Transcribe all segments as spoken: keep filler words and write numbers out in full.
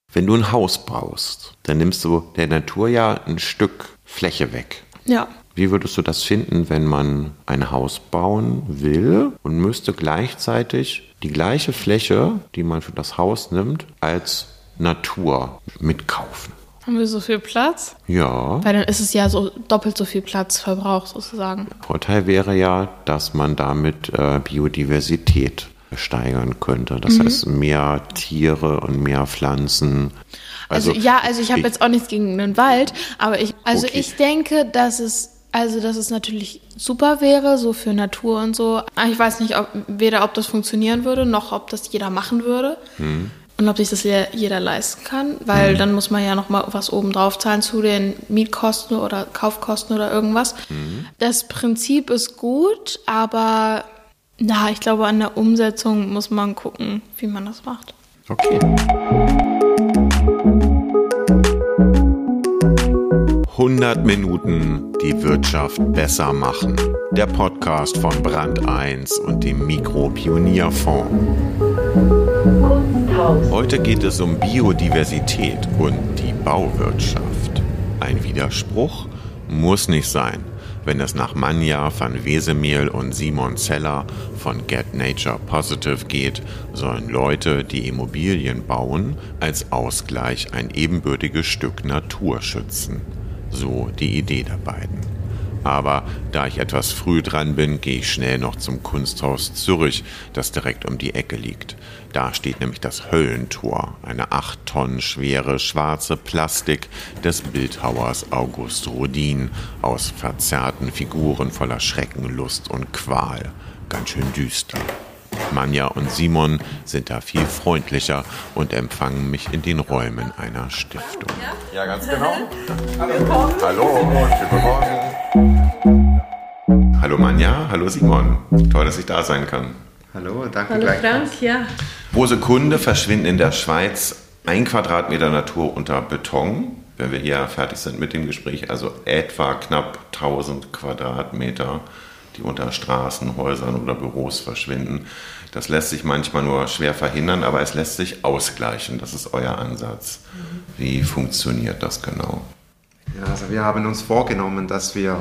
Wenn du ein Haus baust, dann nimmst du der Natur ja ein Stück Fläche weg. Ja. Wie würdest du das finden, wenn man ein Haus bauen will und müsste gleichzeitig die gleiche Fläche, die man für das Haus nimmt, als Natur mitkaufen? Haben wir so viel Platz? Ja. Weil dann ist es ja so doppelt so viel Platzverbrauch sozusagen. Vorteil wäre ja, dass man damit äh, Biodiversität steigern könnte. Das mhm. heißt, mehr Tiere und mehr Pflanzen. Also, also ja, also ich habe jetzt auch nichts gegen den Wald, aber ich, also okay. ich denke, dass es, also dass es natürlich super wäre, so für Natur und so. Ich weiß nicht, ob, weder ob das funktionieren würde, noch ob das jeder machen würde. Mhm. Und ob sich das jeder leisten kann, weil mhm. dann muss man ja noch mal was oben drauf zahlen zu den Mietkosten oder Kaufkosten oder irgendwas. Mhm. Das Prinzip ist gut, aber na, ich glaube, an der Umsetzung muss man gucken, wie man das macht. Okay. hundert Minuten die Wirtschaft besser machen. Der Podcast von Brand eins und dem Mikro-Pionierfonds. Heute geht es um Biodiversität und die Bauwirtschaft. Ein Widerspruch? Muss nicht sein. Wenn es nach Manja van Wesemehl und Simon Zeller von Get Nature Positive geht, sollen Leute, die Immobilien bauen, als Ausgleich ein ebenbürtiges Stück Natur schützen. So die Idee der beiden. Aber da ich etwas früh dran bin, gehe ich schnell noch zum Kunsthaus Zürich, das direkt um die Ecke liegt. Da steht nämlich das Höllentor, eine acht Tonnen schwere schwarze Plastik des Bildhauers August Rodin aus verzerrten Figuren voller Schrecken, Lust und Qual. Ganz schön düster. Manja und Simon sind da viel freundlicher und empfangen mich in den Räumen einer Stiftung. Ja, ganz genau. Hallo. Hallo, schönen Morgen. Hallo Manja, hallo Simon. Toll, dass ich da sein kann. Hallo, danke Hallo gleich. Frank, ja. Pro Sekunde verschwinden in der Schweiz ein Quadratmeter Natur unter Beton, wenn wir hier fertig sind mit dem Gespräch, also etwa knapp tausend Quadratmeter, die unter Straßen, Häusern oder Büros verschwinden. Das lässt sich manchmal nur schwer verhindern, aber es lässt sich ausgleichen. Das ist euer Ansatz. Wie funktioniert das genau? Ja, also wir haben uns vorgenommen, dass wir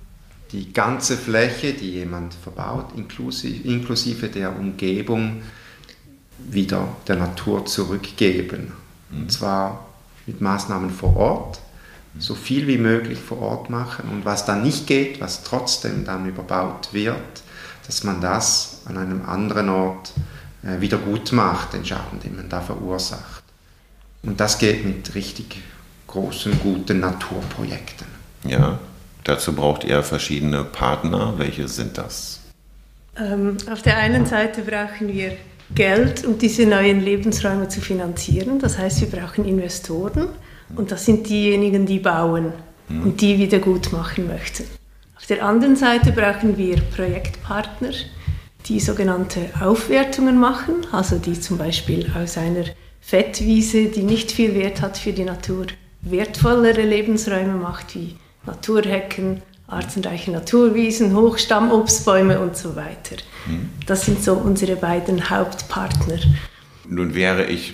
die ganze Fläche, die jemand verbaut, inklusive, inklusive der Umgebung, wieder der Natur zurückgeben. Mhm. Und zwar mit Maßnahmen vor Ort, so viel wie möglich vor Ort machen. Und was dann nicht geht, was trotzdem dann überbaut wird, dass man das an einem anderen Ort äh, wieder gut macht, den Schaden, den man da verursacht. Und das geht mit richtig großen, guten Naturprojekten. Ja. Dazu braucht ihr verschiedene Partner. Welche sind das? Ähm, auf der einen Seite brauchen wir Geld, um diese neuen Lebensräume zu finanzieren. Das heißt, wir brauchen Investoren und das sind diejenigen, die bauen mhm. und die wieder gut machen möchten. Auf der anderen Seite brauchen wir Projektpartner, die sogenannte Aufwertungen machen, also die zum Beispiel aus einer Fettwiese, die nicht viel Wert hat für die Natur, wertvollere Lebensräume macht, wie Naturhecken, artenreiche Naturwiesen, Hochstammobstbäume und so weiter. Das sind so unsere beiden Hauptpartner. Nun wäre ich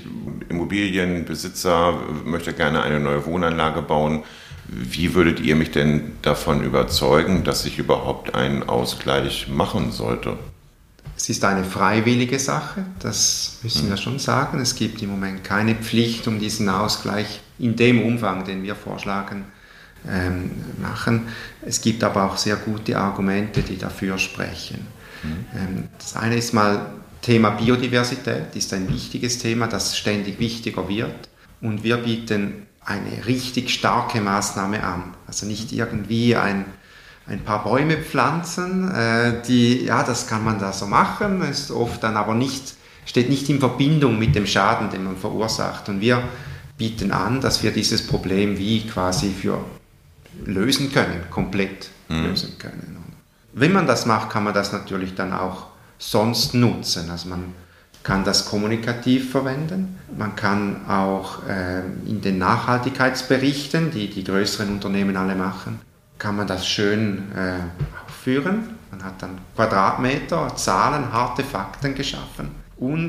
Immobilienbesitzer, möchte gerne eine neue Wohnanlage bauen. Wie würdet ihr mich denn davon überzeugen, dass ich überhaupt einen Ausgleich machen sollte? Es ist eine freiwillige Sache, das müssen wir schon sagen. Es gibt im Moment keine Pflicht, um diesen Ausgleich in dem Umfang, den wir vorschlagen, ähm, machen. Es gibt aber auch sehr gute Argumente, die dafür sprechen. Mhm. Ähm, das eine ist mal Thema Biodiversität, ist ein wichtiges Thema, das ständig wichtiger wird. Und wir bieten eine richtig starke Maßnahme an. Also nicht irgendwie ein ein paar Bäume pflanzen, äh, die, ja, das kann man da so machen, ist oft dann aber nicht, steht nicht in Verbindung mit dem Schaden, den man verursacht. Und wir bieten an, dass wir dieses Problem wie quasi für lösen können, komplett mhm. lösen können. Und wenn man das macht, kann man das natürlich dann auch sonst nutzen. Also man kann das kommunikativ verwenden, man kann auch äh, in den Nachhaltigkeitsberichten, die die größeren Unternehmen alle machen, kann man das schön äh, aufführen. Man hat dann Quadratmeter, Zahlen, harte Fakten geschaffen. Und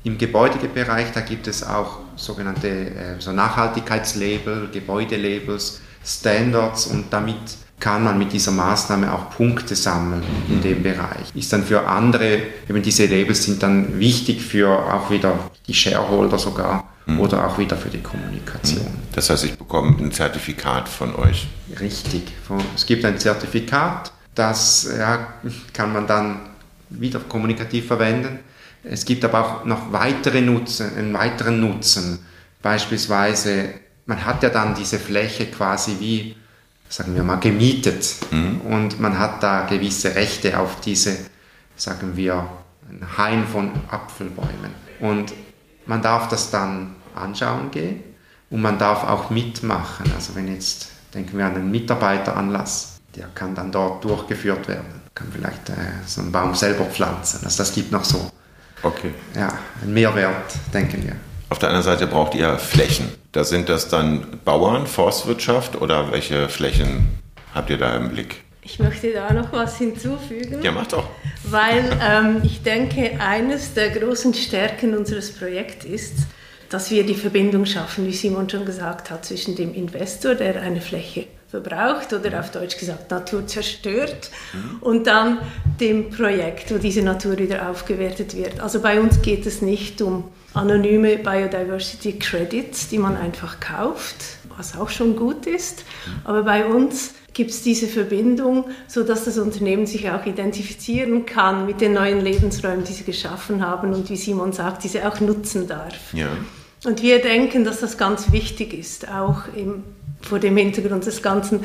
Im Gebäudebereich, da gibt es auch sogenannte äh, so Nachhaltigkeitslabel, Gebäudelabels, Standards und damit kann man mit dieser Maßnahme auch Punkte sammeln in dem Bereich. Ist dann für andere, eben diese Labels sind dann wichtig für auch wieder die Shareholder sogar mhm. oder auch wieder für die Kommunikation. Das heißt, ich bekomme ein Zertifikat von euch. Richtig. Es gibt ein Zertifikat, das ja, kann man dann wieder kommunikativ verwenden. Es gibt aber auch noch weitere Nutzen, einen weiteren Nutzen. Beispielsweise, man hat ja dann diese Fläche quasi wie, sagen wir mal, gemietet. Mhm. Und man hat da gewisse Rechte auf diese, sagen wir, ein Hain von Apfelbäumen. Und man darf das dann anschauen gehen und man darf auch mitmachen. Also wenn jetzt, denken wir an einen Mitarbeiteranlass, der kann dann dort durchgeführt werden. Kann vielleicht äh, so einen Baum selber pflanzen. Also das gibt noch so okay. ja, einen Mehrwert, denken wir. Auf der anderen Seite braucht ihr Flächen. Da sind das dann Bauern, Forstwirtschaft oder welche Flächen habt ihr da im Blick? Ich möchte da noch was hinzufügen. Ja, mach doch. Weil ähm, ich denke, eines der großen Stärken unseres Projekts ist, dass wir die Verbindung schaffen, wie Simon schon gesagt hat, zwischen dem Investor, der eine Fläche verbraucht oder auf Deutsch gesagt Natur zerstört mhm. und dann dem Projekt, wo diese Natur wieder aufgewertet wird. Also bei uns geht es nicht um anonyme Biodiversity Credits, die man einfach kauft, was auch schon gut ist, aber bei uns gibt es diese Verbindung, sodass das Unternehmen sich auch identifizieren kann mit den neuen Lebensräumen, die sie geschaffen haben und wie Simon sagt, diese auch nutzen darf. Ja. Und wir denken, dass das ganz wichtig ist, auch im, vor dem Hintergrund des ganzen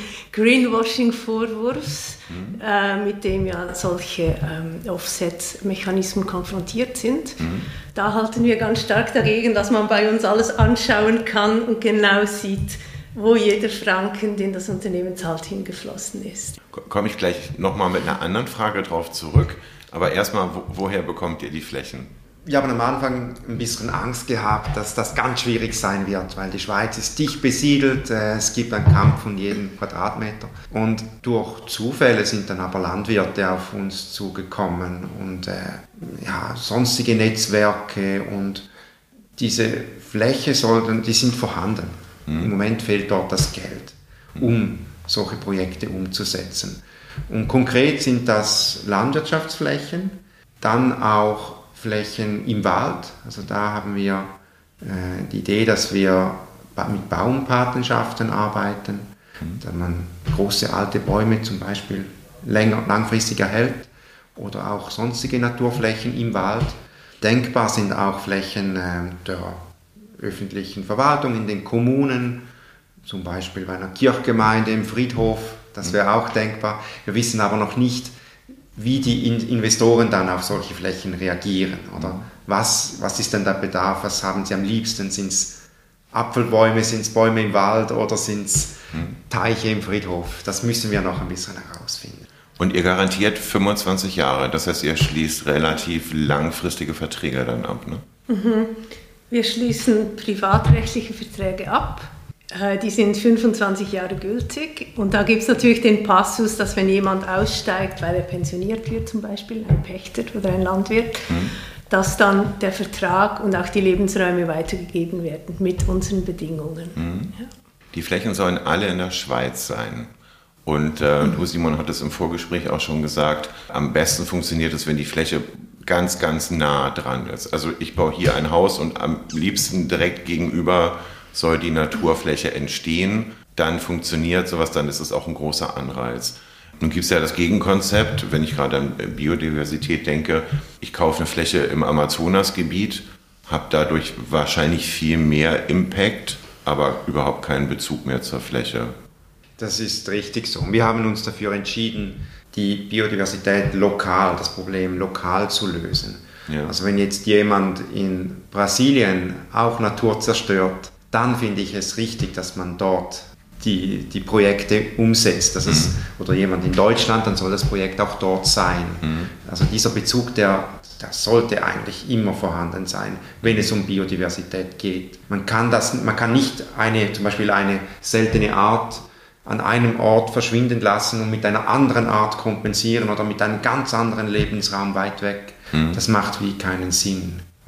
Greenwashing-Vorwurfs, mhm. äh, mit dem ja solche ähm, Offset-Mechanismen konfrontiert sind. Mhm. Da halten wir ganz stark dagegen, dass man bei uns alles anschauen kann und genau sieht, wo jeder Franken, den das Unternehmen zahlt, hingeflossen ist. Komme ich gleich nochmal mit einer anderen Frage drauf zurück. Aber erstmal, wo, woher bekommt ihr die Flächen? Wir haben am Anfang ein bisschen Angst gehabt, dass das ganz schwierig sein wird, weil die Schweiz ist dicht besiedelt, es gibt einen Kampf um jeden Quadratmeter. Und durch Zufälle sind dann aber Landwirte auf uns zugekommen und äh, ja, sonstige Netzwerke und diese Fläche sollten, die sind vorhanden. Mhm. Im Moment fehlt dort das Geld, um solche Projekte umzusetzen. Und konkret sind das Landwirtschaftsflächen, dann auch Flächen im Wald. Also da haben wir äh, die Idee, dass wir mit Baumpatenschaften arbeiten, mhm. dass man große alte Bäume zum Beispiel länger, langfristig erhält oder auch sonstige Naturflächen im Wald. Denkbar sind auch Flächen äh, der öffentlichen Verwaltung in den Kommunen, zum Beispiel bei einer Kirchgemeinde im Friedhof, das wäre auch denkbar. Wir wissen aber noch nicht, wie die Investoren dann auf solche Flächen reagieren. Oder was, was ist denn der Bedarf, was haben sie am liebsten? Sind es Apfelbäume, sind es Bäume im Wald oder sind es Teiche im Friedhof? Das müssen wir noch ein bisschen herausfinden. Und ihr garantiert fünfundzwanzig Jahre, das heißt, ihr schließt relativ langfristige Verträge dann ab, ne? Mhm. Wir schließen privatrechtliche Verträge ab. Die sind fünfundzwanzig Jahre gültig und da gibt es natürlich den Passus, dass wenn jemand aussteigt, weil er pensioniert wird zum Beispiel, ein Pächter oder ein Landwirt, mhm. dass dann der Vertrag und auch die Lebensräume weitergegeben werden mit unseren Bedingungen. Mhm. Ja. Die Flächen sollen alle in der Schweiz sein. Und äh, mhm. du, Simon, hat es im Vorgespräch auch schon gesagt, am besten funktioniert es, wenn die Fläche ganz, ganz nah dran ist. Also ich baue hier ein Haus und am liebsten direkt gegenüber soll die Naturfläche entstehen, dann funktioniert sowas, dann ist es auch ein großer Anreiz. Nun gibt es ja das Gegenkonzept, wenn ich gerade an Biodiversität denke, ich kaufe eine Fläche im Amazonasgebiet, habe dadurch wahrscheinlich viel mehr Impact, aber überhaupt keinen Bezug mehr zur Fläche. Das ist richtig so. Wir haben uns dafür entschieden, die Biodiversität lokal, das Problem lokal zu lösen. Ja. Also wenn jetzt jemand in Brasilien auch Natur zerstört, dann finde ich es richtig, dass man dort die, die Projekte umsetzt. Dass mhm. es, oder jemand in Deutschland, dann soll das Projekt auch dort sein. Mhm. Also dieser Bezug, der, der sollte eigentlich immer vorhanden sein, wenn es um Biodiversität geht. Man kann, das, man kann nicht eine, zum Beispiel eine seltene Art an einem Ort verschwinden lassen und mit einer anderen Art kompensieren oder mit einem ganz anderen Lebensraum weit weg. Mhm. Das macht wie keinen Sinn.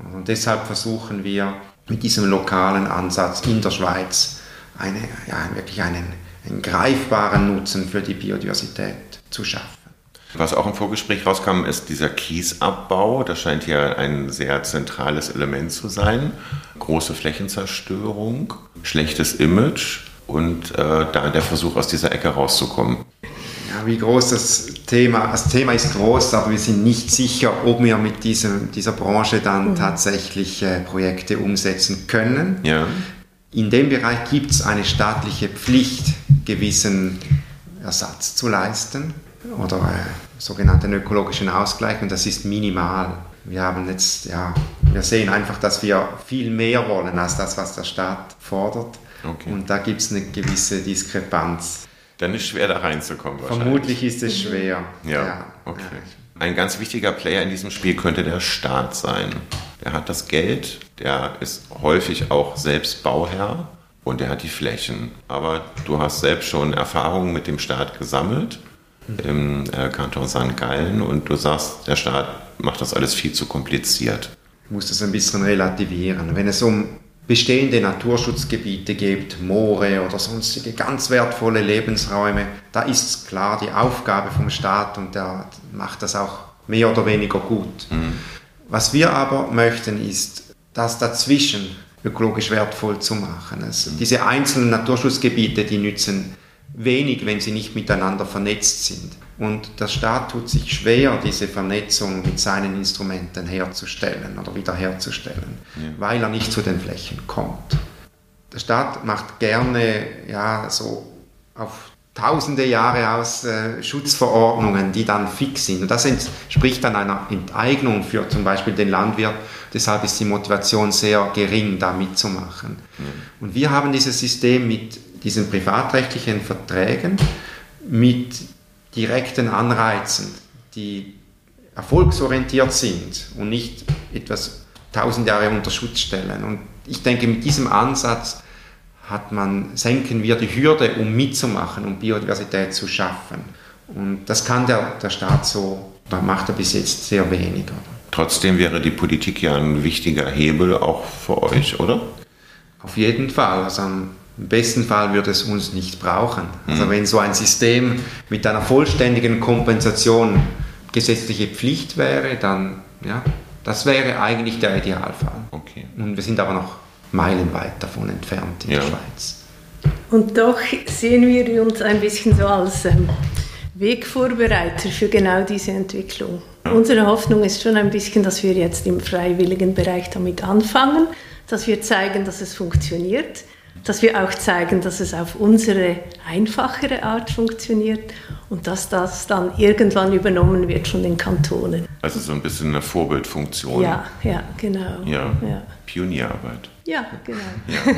Und deshalb versuchen wir mit diesem lokalen Ansatz in der Schweiz eine, ja, wirklich einen, einen greifbaren Nutzen für die Biodiversität zu schaffen. Was auch im Vorgespräch rauskam, ist dieser Kiesabbau. Das scheint ja ein sehr zentrales Element zu sein. Große Flächenzerstörung, schlechtes Image und äh, da der Versuch, aus dieser Ecke rauszukommen. Ja, wie groß das Thema, das Thema ist groß, aber wir sind nicht sicher, ob wir mit diesem, dieser Branche dann mhm. tatsächlich äh, Projekte umsetzen können. Ja. In dem Bereich gibt es eine staatliche Pflicht, gewissen Ersatz zu leisten oder äh, sogenannten ökologischen Ausgleich, und das ist minimal. Wir haben jetzt, ja, wir sehen einfach, dass wir viel mehr wollen als das, was der Staat fordert. Okay. Und da gibt es eine gewisse Diskrepanz. Dann ist es schwer, da reinzukommen wahrscheinlich. Vermutlich ist es schwer. Ja, ja. Okay. Ein ganz wichtiger Player in diesem Spiel könnte der Staat sein. Der hat das Geld, der ist häufig auch selbst Bauherr und der hat die Flächen. Aber du hast selbst schon Erfahrungen mit dem Staat gesammelt im äh, Kanton Sankt Gallen und du sagst, der Staat macht das alles viel zu kompliziert. Ich muss das ein bisschen relativieren. Wenn es um bestehende Naturschutzgebiete gibt, Moore oder sonstige ganz wertvolle Lebensräume, da ist klar die Aufgabe vom Staat und der macht das auch mehr oder weniger gut. Mhm. Was wir aber möchten, ist, das dazwischen ökologisch wertvoll zu machen. Also mhm. diese einzelnen Naturschutzgebiete, die nützen wenig, wenn sie nicht miteinander vernetzt sind. Und der Staat tut sich schwer, diese Vernetzung mit seinen Instrumenten herzustellen oder wiederherzustellen, ja. weil er nicht zu den Flächen kommt. Der Staat macht gerne ja, so auf tausende Jahre aus äh, Schutzverordnungen, die dann fix sind. Und das entspricht dann einer Enteignung für zum Beispiel den Landwirt. Deshalb ist die Motivation sehr gering, da mitzumachen. Ja. Und wir haben dieses System mit diesen privatrechtlichen Verträgen mit direkten Anreizen, die erfolgsorientiert sind und nicht etwas tausend Jahre unter Schutz stellen. Und ich denke, mit diesem Ansatz hat man, senken wir die Hürde, um mitzumachen, um Biodiversität zu schaffen. Und das kann der, der Staat so, da macht er bis jetzt sehr wenig. Oder? Trotzdem wäre die Politik ja ein wichtiger Hebel auch für euch, oder? Auf jeden Fall. Also im besten Fall würde es uns nicht brauchen. Also wenn so ein System mit einer vollständigen Kompensation gesetzliche Pflicht wäre, dann, ja, das wäre eigentlich der Idealfall. Okay. Und wir sind aber noch meilenweit davon entfernt in ja. der Schweiz. Und doch sehen wir uns ein bisschen so als ähm, Wegvorbereiter für genau diese Entwicklung. Ja. Unsere Hoffnung ist schon ein bisschen, dass wir jetzt im freiwilligen Bereich damit anfangen, dass wir zeigen, dass es funktioniert, dass wir auch zeigen, dass es auf unsere einfachere Art funktioniert und dass das dann irgendwann übernommen wird von den Kantonen. Also so ein bisschen eine Vorbildfunktion. Ja, ja, genau. Ja, ja. Pionierarbeit. Ja, genau. Ja.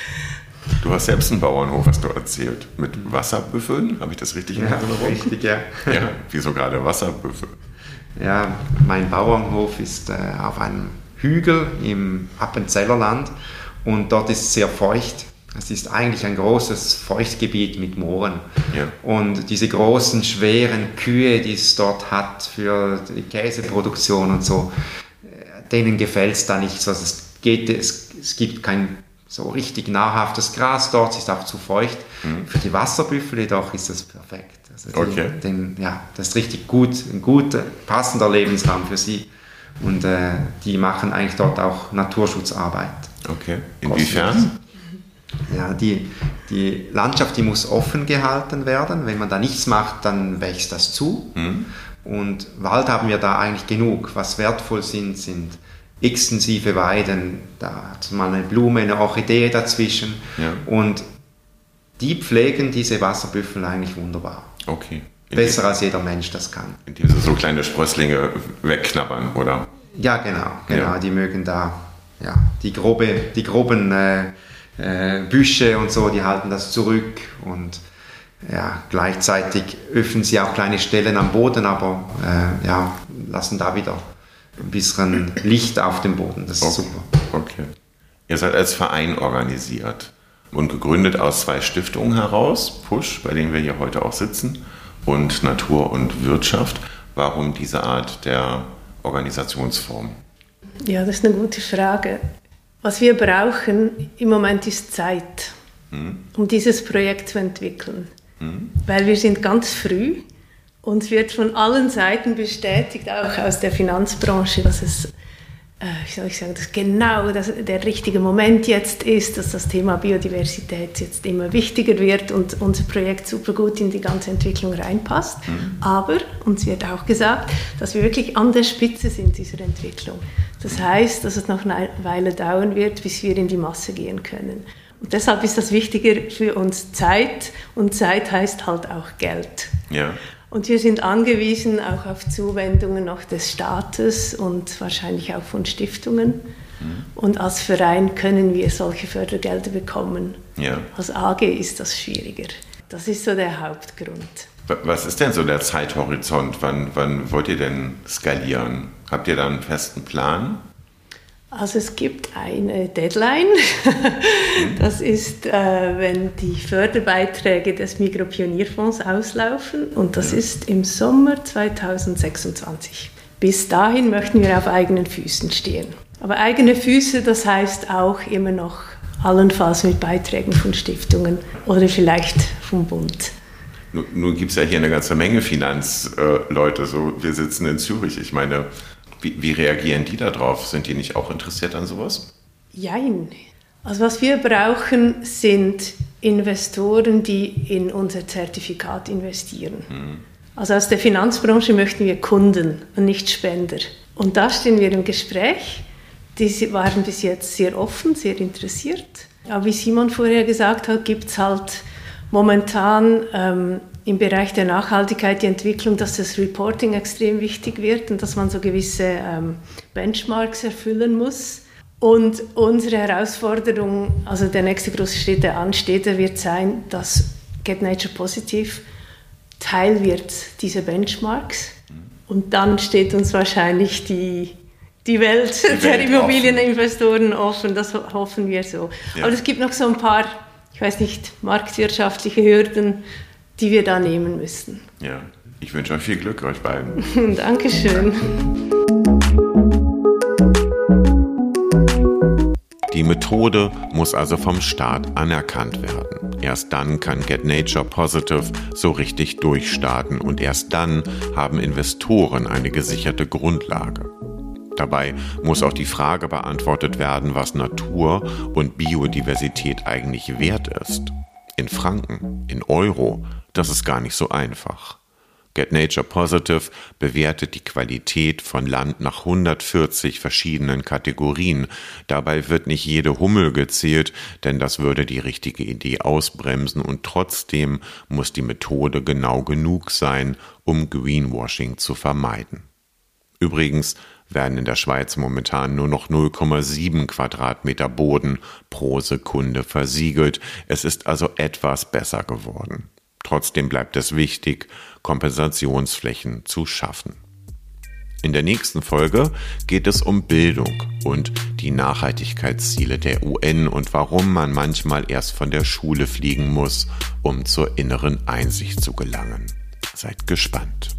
Du hast selbst einen Bauernhof, hast du erzählt, mit Wasserbüffeln, habe ich das richtig in Erinnerung? Ja, richtig, ja. Ja, wieso gerade Wasserbüffel? Ja, mein Bauernhof ist äh, auf einem Hügel im Appenzellerland. Und dort ist es sehr feucht. Es ist eigentlich ein großes Feuchtgebiet mit Mooren. Ja. Und diese großen, schweren Kühe, die es dort hat für die Käseproduktion und so, denen gefällt es da nicht so. Also es, geht, es, es gibt kein so richtig nahrhaftes Gras dort, es ist auch zu feucht. Mhm. Für die Wasserbüffel jedoch ist das perfekt. Also die, okay. den, ja, das ist richtig gut, ein gut passender Lebensraum für sie. Und äh, die machen eigentlich dort auch Naturschutzarbeit. Okay, inwiefern? Ja, die, die Landschaft, die muss offen gehalten werden. Wenn man da nichts macht, dann wächst das zu. Mhm. Und Wald haben wir da eigentlich genug. Was wertvoll sind, sind extensive Weiden. Da hat man eine Blume, eine Orchidee dazwischen. Ja. Und die pflegen diese Wasserbüffel eigentlich wunderbar. Okay. Besser als jeder Mensch das kann. Indem sie so kleine Sprösslinge wegknabbern, oder? Ja, genau. genau. Ja. Die mögen da ja, die, grobe, die groben äh, äh, Büsche und so, die halten das zurück. Und ja, gleichzeitig öffnen sie auch kleine Stellen am Boden, aber äh, ja, lassen da wieder ein bisschen Licht auf dem Boden. Das ist okay. super. Okay. Ihr seid als Verein organisiert und gegründet aus zwei Stiftungen heraus, Push, bei denen wir hier heute auch sitzen, und Natur und Wirtschaft. Warum diese Art der Organisationsform? Ja, das ist eine gute Frage. Was wir brauchen im Moment ist Zeit, hm. um dieses Projekt zu entwickeln. Hm. Weil wir sind ganz früh und es wird von allen Seiten bestätigt, auch aus der Finanzbranche, dass es wie soll ich sagen, dass genau das, der richtige Moment jetzt ist, dass das Thema Biodiversität jetzt immer wichtiger wird und unser Projekt super gut in die ganze Entwicklung reinpasst. Mhm. Aber uns wird auch gesagt, dass wir wirklich an der Spitze sind dieser Entwicklung. Das heißt, dass es noch eine Weile dauern wird, bis wir in die Masse gehen können. Und deshalb ist das wichtiger für uns Zeit und Zeit heißt halt auch Geld. Ja. Und wir sind angewiesen auch auf Zuwendungen noch des Staates und wahrscheinlich auch von Stiftungen. Mhm. Und als Verein können wir solche Fördergelder bekommen. Ja. Als A G ist das schwieriger. Das ist so der Hauptgrund. Was ist denn so der Zeithorizont? Wann, wann wollt ihr denn skalieren? Habt ihr da einen festen Plan? Also es gibt eine Deadline, das ist, äh, wenn die Förderbeiträge des Migropionierfonds auslaufen und das ja. ist im Sommer zweitausendsechsundzwanzig. Bis dahin möchten wir auf eigenen Füßen stehen. Aber eigene Füße, das heißt auch immer noch allenfalls mit Beiträgen von Stiftungen oder vielleicht vom Bund. Nun, nun gibt es ja hier eine ganze Menge Finanzleute, so wir sitzen in Zürich, ich meine... Wie, wie reagieren die da drauf? Sind die nicht auch interessiert an sowas? Jein. Also was wir brauchen, sind Investoren, die in unser Zertifikat investieren. Mhm. Also aus der Finanzbranche möchten wir Kunden und nicht Spender. Und da stehen wir im Gespräch. Die waren bis jetzt sehr offen, sehr interessiert. Aber wie Simon vorher gesagt hat, gibt es halt momentan... Ähm, im Bereich der Nachhaltigkeit die Entwicklung, dass das Reporting extrem wichtig wird und dass man so gewisse ähm, Benchmarks erfüllen muss. Und unsere Herausforderung, also der nächste große Schritt, der ansteht, der wird sein, dass Get Nature Positive Teil wird dieser Benchmarks. Und dann steht uns wahrscheinlich die, die Welt die der Welt Immobilieninvestoren offen. offen, das hoffen wir so. Ja. Aber es gibt noch so ein paar, ich weiß nicht, marktwirtschaftliche Hürden, die wir da nehmen müssen. Ja, ich wünsche euch viel Glück, euch beiden. Dankeschön. Die Methode muss also vom Staat anerkannt werden. Erst dann kann Get Nature Positive so richtig durchstarten und erst dann haben Investoren eine gesicherte Grundlage. Dabei muss auch die Frage beantwortet werden, was Natur und Biodiversität eigentlich wert ist. In Franken, in Euro, das ist gar nicht so einfach. Get Nature Positive bewertet die Qualität von Land nach hundertvierzig verschiedenen Kategorien. Dabei wird nicht jede Hummel gezählt, denn das würde die richtige Idee ausbremsen und trotzdem muss die Methode genau genug sein, um Greenwashing zu vermeiden. Übrigens werden in der Schweiz momentan nur noch null Komma sieben Quadratmeter Boden pro Sekunde versiegelt. Es ist also etwas besser geworden. Trotzdem bleibt es wichtig, Kompensationsflächen zu schaffen. In der nächsten Folge geht es um Bildung und die Nachhaltigkeitsziele der U N und warum man manchmal erst von der Schule fliegen muss, um zur inneren Einsicht zu gelangen. Seid gespannt.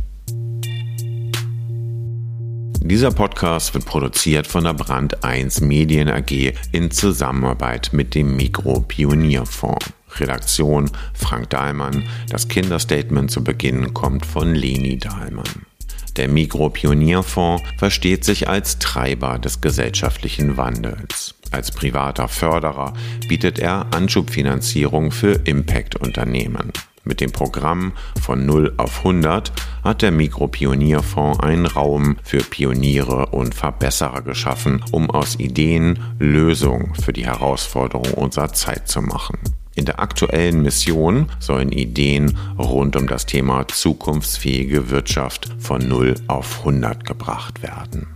Dieser Podcast wird produziert von der Brand eins Medien A G in Zusammenarbeit mit dem Migropionierfonds. Redaktion Frank Dahlmann. Das Kinderstatement zu Beginn kommt von Leni Dahlmann. Der Migropionierfonds versteht sich als Treiber des gesellschaftlichen Wandels. Als privater Förderer bietet er Anschubfinanzierung für Impact-Unternehmen. Mit dem Programm von null auf hundert hat der Migropionierfonds einen Raum für Pioniere und Verbesserer geschaffen, um aus Ideen Lösungen für die Herausforderungen unserer Zeit zu machen. In der aktuellen Mission sollen Ideen rund um das Thema zukunftsfähige Wirtschaft von null auf hundert gebracht werden.